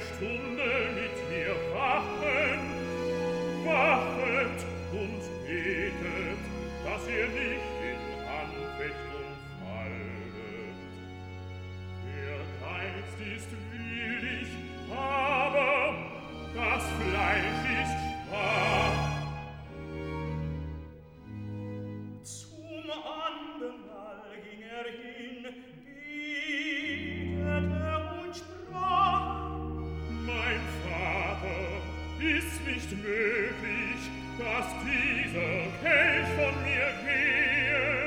Stunde mit mir wachen, wachet und betet, dass ihr nicht in Anfechtung fallet. Der Geist ist willig, aber das Fleisch ist schwach. Zum Abendmahl ging hin, betete und sprach: Mein Vater, ist nicht möglich, dass dieser Kelch von mir gehe.